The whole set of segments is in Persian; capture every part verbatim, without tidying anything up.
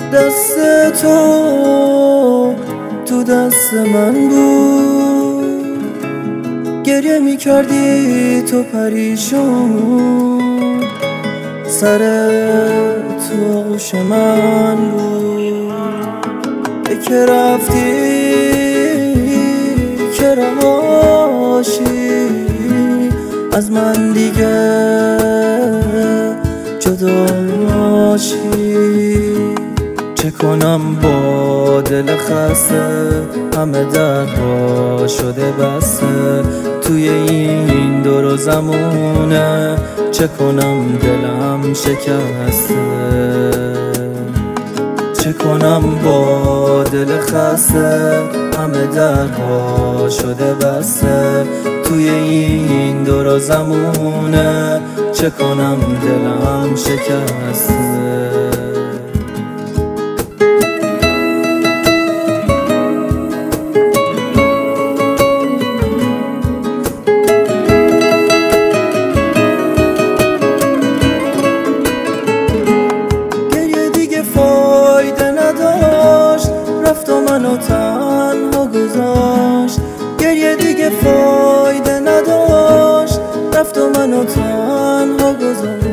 دست تو تو دست من بود، گریه می کردی تو پریشون، سر تو آغوش من بود. که رفتی که رهاشی از من دیگه جداشی. چه کنم با دل خسته، همه درها شده بسته توی این دور و زمونه. چه کنم دلم شکسته، چه کنم با دل خسته، همه درها شده بسته توی این دور و زمونه. چه کنم دلم شکسته. رفت و منو تنها گذاشت، گریه دیگه فایده نداشت. رفت و منو تنها گذاشت.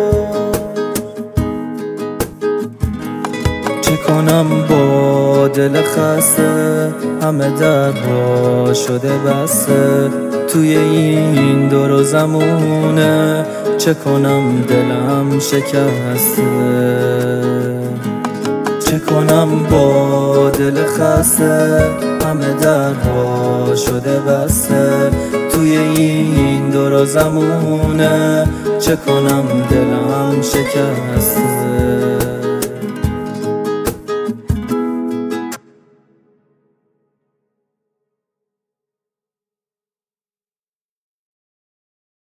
چه کنم با دل خسته، همه درها شده بسته توی این دور و زمونه. چه کنم دلم شکسته، چه کنم با دل خسته، همه درها شده بسته توی این دور و زمونه. چه کنم دلم شکسته.